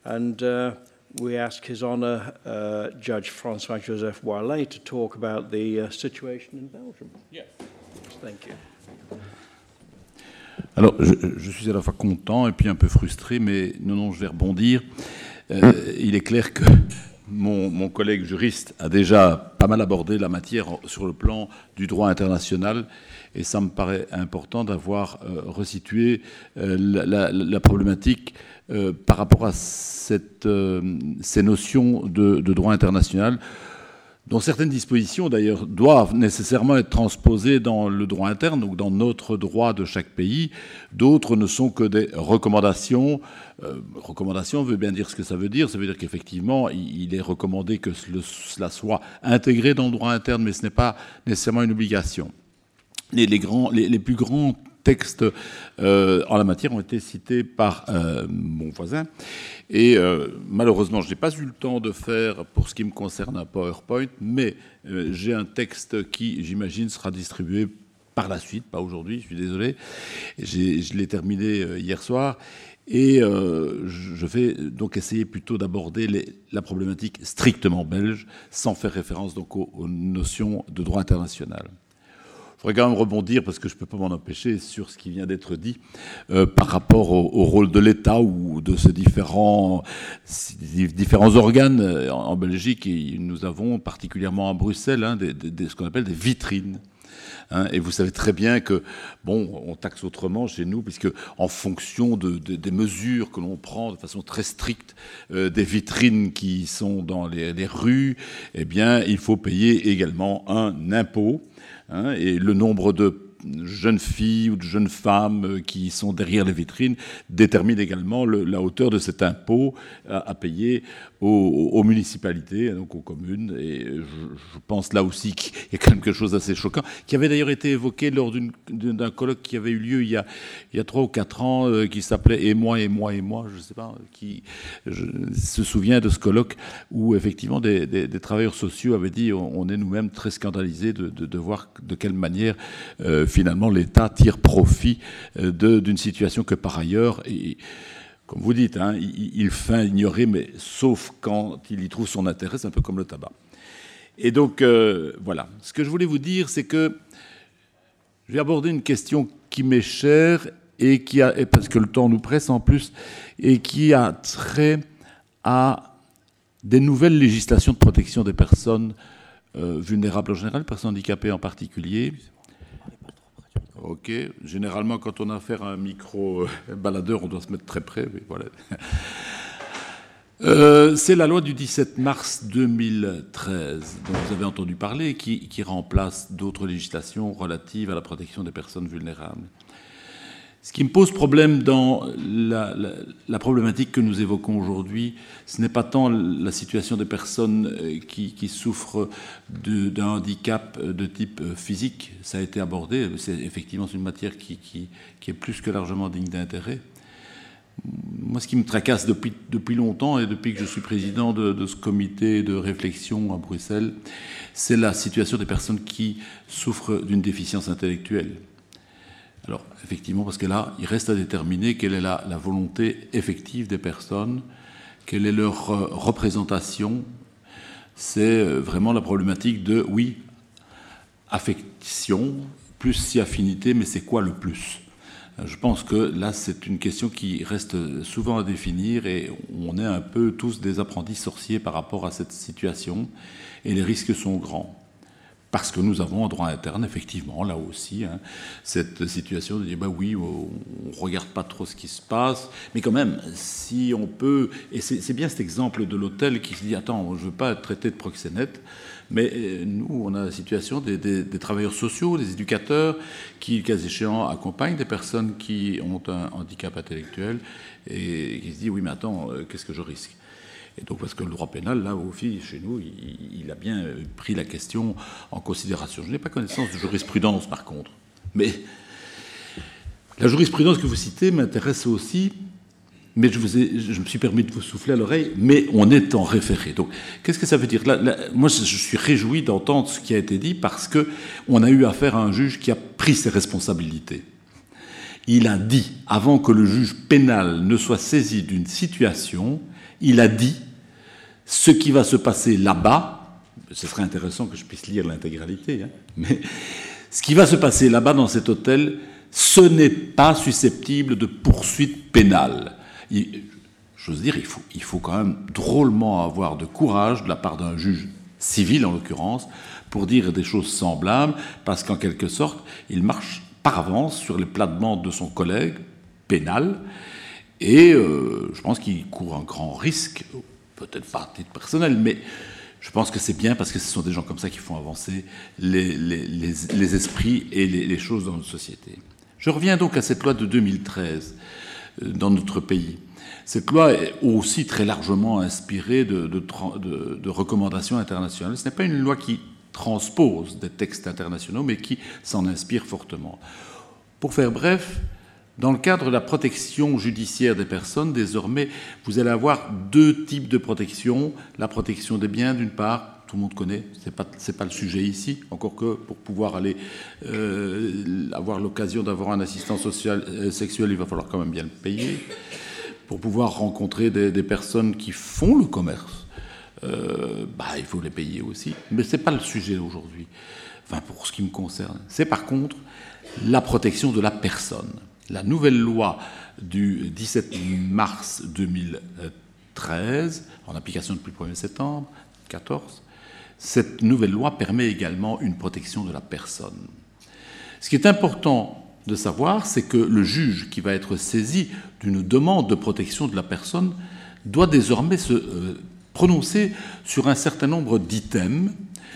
and we ask His Honour Judge François-Joseph Boilet to talk about the situation in Belgium. Yes. Thank you. Alors, je suis à la fois content et puis un peu frustré, mais non, je vais rebondir. Il est clair que mon collègue juriste a déjà pas mal abordé la matière sur le plan du droit international, et ça me paraît important d'avoir resitué la problématique par rapport à ces notions de droit international, dont certaines dispositions, d'ailleurs, doivent nécessairement être transposées dans le droit interne, donc dans notre droit de chaque pays. D'autres ne sont que des recommandations. Recommandation veut bien dire ce que ça veut dire. Ça veut dire qu'effectivement, il est recommandé que cela soit intégré dans le droit interne, mais ce n'est pas nécessairement une obligation. Les plus grands textes en la matière ont été cités par mon voisin. Et malheureusement, je n'ai pas eu le temps de faire, pour ce qui me concerne, un PowerPoint, mais j'ai un texte qui, j'imagine, sera distribué par la suite, pas aujourd'hui, je suis désolé. Je l'ai terminé hier soir. Et je vais donc essayer plutôt d'aborder la problématique strictement belge, sans faire référence donc aux notions de droit international. Je voudrais quand même rebondir, parce que je ne peux pas m'en empêcher, sur ce qui vient d'être dit par rapport au rôle de l'État ou de ces différents organes en Belgique. Et nous avons particulièrement à Bruxelles ce qu'on appelle des vitrines. Et vous savez très bien que, on taxe autrement chez nous, puisque en fonction des mesures que l'on prend de façon très stricte, des vitrines qui sont dans les rues, eh bien, il faut payer également un impôt. Et le nombre de jeunes filles ou de jeunes femmes qui sont derrière les vitrines détermine également la hauteur de cet impôt à payer aux municipalités, donc aux communes. Et je pense là aussi qu'il y a quand même quelque chose d'assez choquant, qui avait d'ailleurs été évoqué lors d'un colloque qui avait eu lieu il y a 3 ou 4 ans, qui s'appelait « Et moi, et moi, et moi », je ne sais pas, je se souviens de ce colloque où effectivement des travailleurs sociaux avaient dit « On est nous-mêmes très scandalisés de voir de quelle manière finalement l'État tire profit d'une situation que par ailleurs... Comme vous dites, il feint ignorer, mais sauf quand il y trouve son intérêt, c'est un peu comme le tabac. Et donc, voilà. Ce que je voulais vous dire, c'est que je vais aborder une question qui m'est chère, et parce que le temps nous presse en plus, et qui a trait à des nouvelles législations de protection des personnes vulnérables en général, personnes handicapées en particulier. Ok. Généralement, quand on a affaire à un micro-baladeur, on doit se mettre très près. Mais voilà. C'est la loi du 17 mars 2013, dont vous avez entendu parler, qui remplace d'autres législations relatives à la protection des personnes vulnérables. Ce qui me pose problème dans la problématique que nous évoquons aujourd'hui, ce n'est pas tant la situation des personnes qui souffrent d'un handicap de type physique, ça a été abordé, c'est effectivement une matière qui est plus que largement digne d'intérêt. Moi, ce qui me tracasse depuis longtemps, et depuis que je suis président de ce comité de réflexion à Bruxelles, c'est la situation des personnes qui souffrent d'une déficience intellectuelle. Alors, effectivement, parce que là, il reste à déterminer quelle est la volonté effective des personnes, quelle est leur représentation. C'est vraiment la problématique de, oui, affection, plus si affinité, mais c'est quoi le plus ? Je pense que là, c'est une question qui reste souvent à définir, et on est un peu tous des apprentis sorciers par rapport à cette situation, et les risques sont grands. Parce que nous avons en droit interne, effectivement, là aussi, cette situation de dire, oui, on ne regarde pas trop ce qui se passe, mais quand même, si on peut... Et c'est bien cet exemple de l'hôtel qui se dit, attends, je ne veux pas être traité de proxénète, mais nous, on a la situation des travailleurs sociaux, des éducateurs, qui, le cas échéant, accompagnent des personnes qui ont un handicap intellectuel, et qui se disent, oui, mais attends, qu'est-ce que je risque ? Et donc, parce que le droit pénal, là aussi, chez nous, il a bien pris la question en considération. Je n'ai pas connaissance de jurisprudence, par contre. Mais la jurisprudence que vous citez m'intéresse aussi, mais je me suis permis de vous souffler à l'oreille, mais on est en référé. Donc, qu'est-ce que ça veut dire ? Moi, je suis réjoui d'entendre ce qui a été dit, parce qu'on a eu affaire à un juge qui a pris ses responsabilités. Il a dit, avant que le juge pénal ne soit saisi d'une situation, il a dit ce qui va se passer là-bas. Ce serait intéressant que je puisse lire l'intégralité, hein, mais ce qui va se passer là-bas dans cet hôtel, ce n'est pas susceptible de poursuite pénale. J'ose dire, il faut quand même drôlement avoir de courage de la part d'un juge civil, en l'occurrence, pour dire des choses semblables, parce qu'en quelque sorte, il marche par avance sur les plates-bandes de son collègue pénal, et je pense qu'il court un grand risque, peut-être pas à titre personnel, mais je pense que c'est bien parce que ce sont des gens comme ça qui font avancer les esprits et les choses dans notre société. Je reviens donc à cette loi de 2013 dans notre pays. Cette loi est aussi très largement inspirée de recommandations internationales. Ce n'est pas une loi qui transpose des textes internationaux, mais qui s'en inspire fortement. Pour faire bref, dans le cadre de la protection judiciaire des personnes, désormais, vous allez avoir deux types de protection. La protection des biens, d'une part, tout le monde connaît, c'est pas le sujet ici, encore que pour pouvoir aller avoir l'occasion d'avoir un assistant sexuel, il va falloir quand même bien le payer. Pour pouvoir rencontrer des personnes qui font le commerce, il faut les payer aussi. Mais ce n'est pas le sujet aujourd'hui, enfin, pour ce qui me concerne. C'est par contre la protection de la personne. La nouvelle loi du 17 mars 2013, en application depuis le 1er septembre 2014, cette nouvelle loi permet également une protection de la personne. Ce qui est important de savoir, c'est que le juge qui va être saisi d'une demande de protection de la personne doit désormais se prononcer sur un certain nombre d'items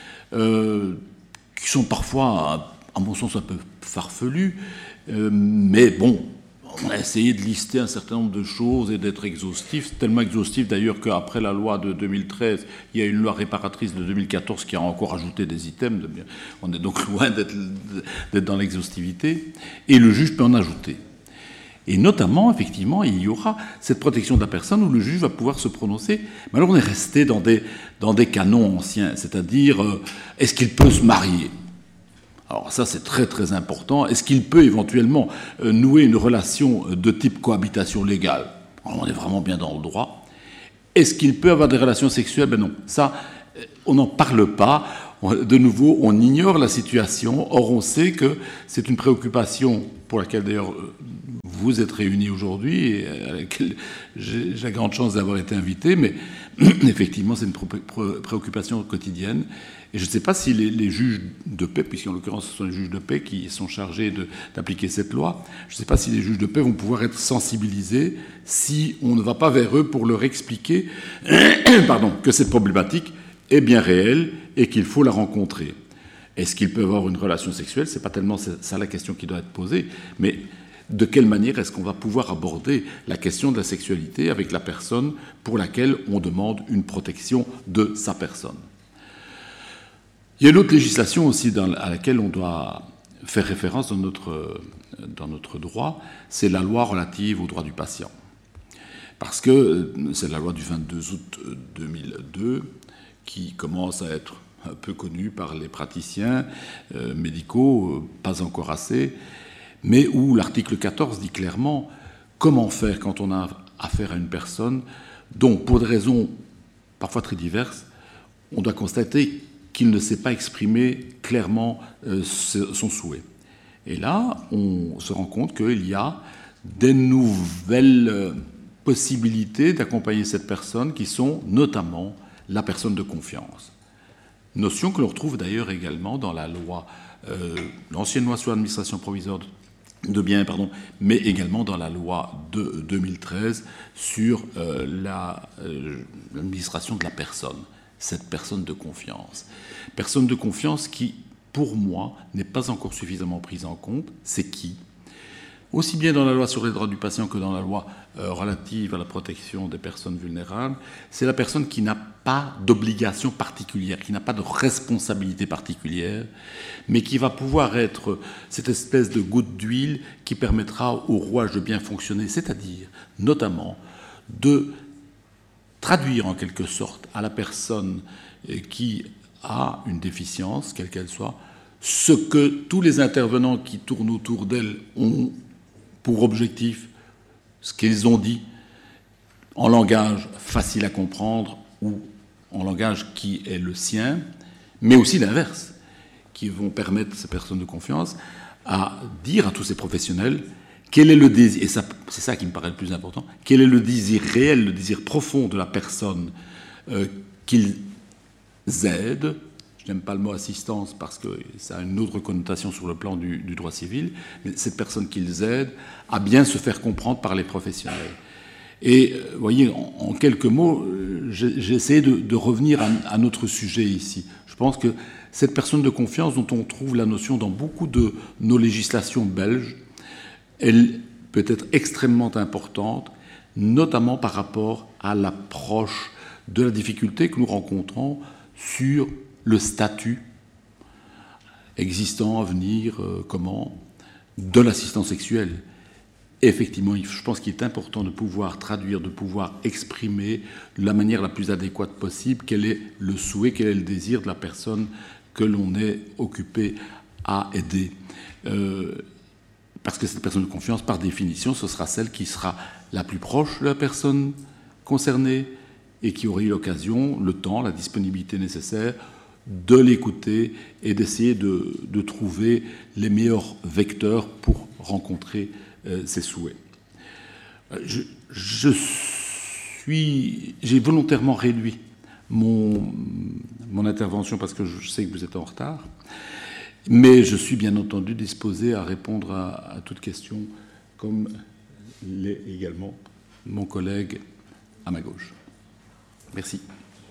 qui sont parfois, à mon sens, un peu farfelus, mais bon, on a essayé de lister un certain nombre de choses et d'être exhaustif, tellement exhaustif d'ailleurs qu'après la loi de 2013, il y a une loi réparatrice de 2014 qui a encore ajouté des items. On est donc loin d'être dans l'exhaustivité. Et le juge peut en ajouter. Et notamment, effectivement, il y aura cette protection de la personne où le juge va pouvoir se prononcer. Mais alors on est resté dans des canons anciens, c'est-à-dire, est-ce qu'il peut se marier ? Alors ça, c'est très très important. Est-ce qu'il peut éventuellement nouer une relation de type cohabitation légale ? Alors, on est vraiment bien dans le droit. Est-ce qu'il peut avoir des relations sexuelles ? Ben non, ça, on n'en parle pas. De nouveau, on ignore la situation. Or, on sait que c'est une préoccupation pour laquelle, d'ailleurs, vous êtes réunis aujourd'hui et à laquelle j'ai la grande chance d'avoir été invité. Mais effectivement, c'est une préoccupation quotidienne. Et je ne sais pas si les juges de paix, puisqu'en l'occurrence ce sont les juges de paix qui sont chargés d'appliquer cette loi, je ne sais pas si les juges de paix vont pouvoir être sensibilisés si on ne va pas vers eux pour leur expliquer que cette problématique est bien réelle et qu'il faut la rencontrer. Est-ce qu'ils peuvent avoir une relation sexuelle ? Ce n'est pas tellement ça la question qui doit être posée, mais de quelle manière est-ce qu'on va pouvoir aborder la question de la sexualité avec la personne pour laquelle on demande une protection de sa personne ? Il y a une autre législation aussi à laquelle on doit faire référence dans notre droit, c'est la loi relative aux droits du patient. Parce que c'est la loi du 22 août 2002 qui commence à être un peu connue par les praticiens médicaux, pas encore assez, mais où l'article 14 dit clairement comment faire quand on a affaire à une personne dont, pour des raisons parfois très diverses, on doit constater qu'il ne sait pas exprimer clairement son souhait. Et là, on se rend compte qu'il y a des nouvelles possibilités d'accompagner cette personne qui sont notamment la personne de confiance. Notion que l'on retrouve d'ailleurs également dans la loi, l'ancienne loi sur l'administration provisoire de biens, mais également dans la loi de 2013 sur l'administration de la personne. Cette personne de confiance. Personne de confiance qui, pour moi, n'est pas encore suffisamment prise en compte. C'est qui ? Aussi bien dans la loi sur les droits du patient que dans la loi relative à la protection des personnes vulnérables, c'est la personne qui n'a pas d'obligation particulière, qui n'a pas de responsabilité particulière, mais qui va pouvoir être cette espèce de goutte d'huile qui permettra au rouage de bien fonctionner, c'est-à-dire notamment de traduire en quelque sorte à la personne qui a une déficience, quelle qu'elle soit, ce que tous les intervenants qui tournent autour d'elle ont pour objectif ce qu'ils ont dit en langage facile à comprendre ou en langage qui est le sien, mais aussi l'inverse, qui vont permettre à ces personnes de confiance à dire à tous ces professionnels quel est le désir, et c'est ça qui me paraît le plus important, quel est le désir réel, le désir profond de la personne qu'ils aident. Je n'aime pas le mot assistance parce que ça a une autre connotation sur le plan du droit civil, mais cette personne qu'ils aident à bien se faire comprendre par les professionnels. Et vous voyez, en quelques mots, j'ai essayé de revenir à notre sujet ici. Je pense que cette personne de confiance dont on trouve la notion dans beaucoup de nos législations belges, elle peut être extrêmement importante, notamment par rapport à l'approche de la difficulté que nous rencontrons sur le statut existant, à venir, de l'assistant sexuel. Effectivement, je pense qu'il est important de pouvoir traduire, de pouvoir exprimer de la manière la plus adéquate possible quel est le souhait, quel est le désir de la personne que l'on est occupé à aider. Parce que cette personne de confiance, par définition, ce sera celle qui sera la plus proche de la personne concernée et qui aura eu l'occasion, le temps, la disponibilité nécessaire de l'écouter et d'essayer de trouver les meilleurs vecteurs pour rencontrer ses souhaits. J'ai volontairement réduit mon intervention parce que je sais que vous êtes en retard, mais je suis bien entendu disposé à répondre à toute question, comme l'est également mon collègue à ma gauche. Merci.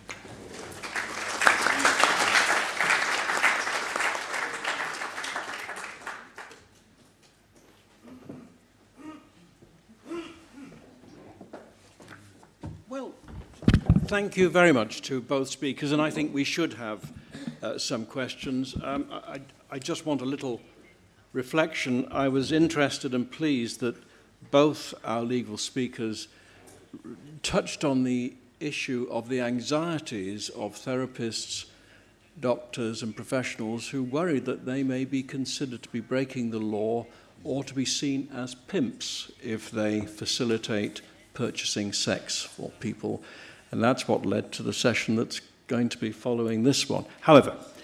Well, thank you very much to both speakers, and I think we should have some questions. I just want a little reflection. I was interested and pleased that both our legal speakers touched on the issue of the anxieties of therapists, doctors and professionals who worry that they may be considered to be breaking the law or to be seen as pimps if they facilitate purchasing sex for people. And that's what led to the session that's going to be following this one. However,